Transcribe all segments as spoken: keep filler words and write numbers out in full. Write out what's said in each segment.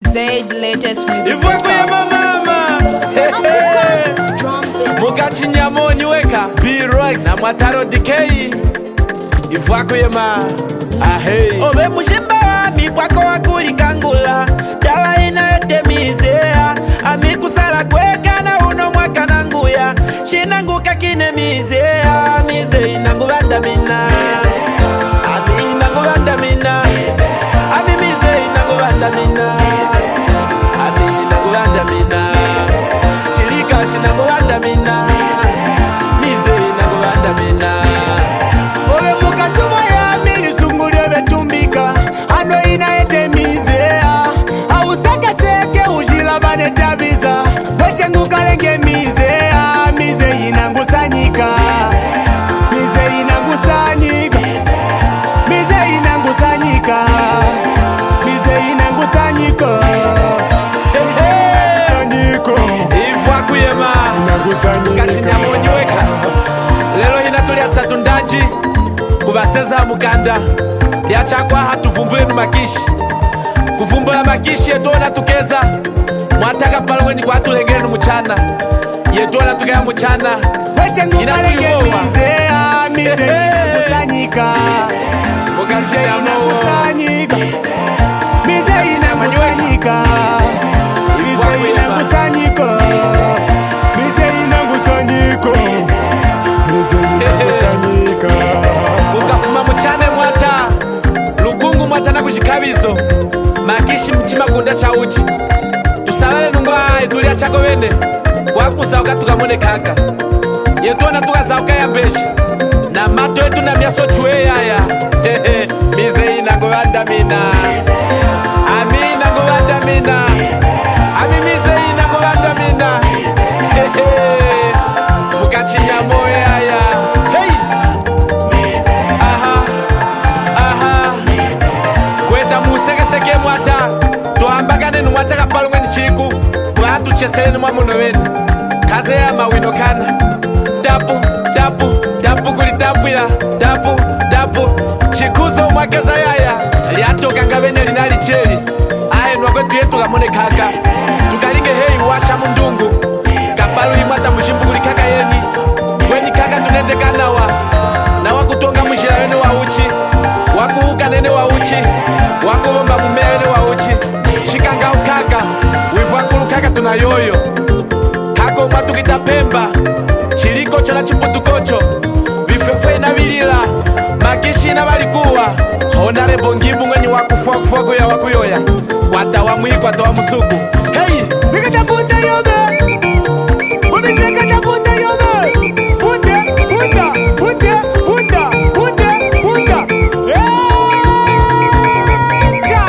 Zaid latest music. Ivwe kuye mama Mugachi nyamonyi weka B-Rex na Mwataro D K Ivwe kuye ma Ahey Obe mushimba wami kwako wakuli kangula Jala ina etemizea Amikusala kweka na uno mwaka nanguya Shinanguka kine mizea Mize inangubanda mina Ami inangubanda mina Ami mize inangubanda mina Ami inangubanda mina Chilika chinangubanda mina Mize inangubanda mina Owe mukatuma ya mili sungulio betumbika Ano ina ete mizea Hausaka seke ujila bane tabiza Weche ngukalenge mizea Mize inangusanyika Mize inangusanyika Mize inangusanyika Mize inangusanyika Ivwa kuyema Kachi nyamonyi weka Lelo hina tulia tsatundaji Kubaseza mukanda Liachakwa hatuvumbule numakishi Kuvumbula makishi yetuona tukeza Mwataka palweni kwa tulengele numuchana Yetuona tukea muchana Weche ngukalenge mizea Mize inangusanyika Mukachi Mize ya mowo inangusanyika Mize inangusanyika Ivwa Mize kuyema inangusanyika Mize inangusanyika Mize inangusanyika Ukafuma muchane mwata Lukungu mwata na kushikabizo Makishi mchima kunda cha uchi Tusalale nungwae tulia chako wene Wakuza wakatuka mwone kaka Yetuona tuka zauka ya mbeshi Na mato yetu na miaso chue yaya Mize inangowanda mina Ami inangowanda mina Ami mize inangowanda mina Mukachi ya moe yaya Hey! Aha Aha Kweta museke seke mwata Tuhambagane numwata kapalungwe ni chiku Mwatu chesele numwa muno wene Kaze ya mawino kana Dapu, dapu, dapu kuli tapwila Dapu, dapu Chikuzo mwakeza yaya Liatoka ngabene linali cheli Ahe nwakwetu yetu kamone kaka Tukalinge hei washa mundungu Kapalu imwata mshimbu kuli kaka yeni Weni kaka tunende kanawa Na wakutonga mshila wene wa uchi Wakuhuka nene wa uchi Wakuhomba mumea wene wa uchi Shikanga ukaka Wivu wakulu kaka tunayoyo Kako mwatu kitapemba Chiliko chola chiputukocho Vifefe na vilila Makishi na valikuwa Honare bongimbu mwenye wakufua kufua kuya wakuyoya Kwata wa mwi kwata wa musuku Hey! Sikata puta yobe Bumi sikata puta yobe Puta, puta, puta, puta, puta, puta Echa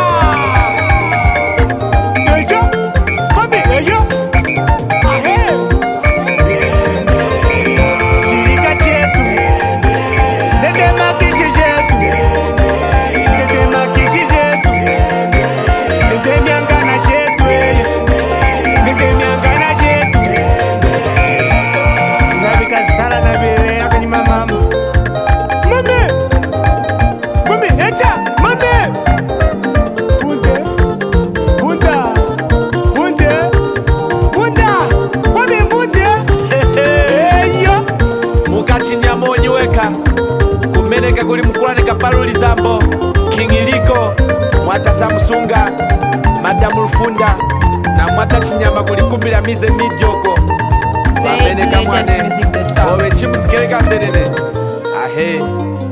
Echa Papi, echa Ahe Chirika chetu Dede makishi chetu Dede makishi chetu Dede miangana chetu Dede miangana chetu Nabika sala na bele akani mama Mame Mame echa Mame Punte Punta Punte Punta Mame punte Eyo Mukachi nyamonyi weka Kumeneka kuli mkulane kapalu lizambo Kingiliko Mwata Samsunga Madamu Rufunda Na mwata chinyama kuli kumbila mize midyoko Zaid Wameneka latest mwane music dot com. Owe chimuzikeleka senene Ahey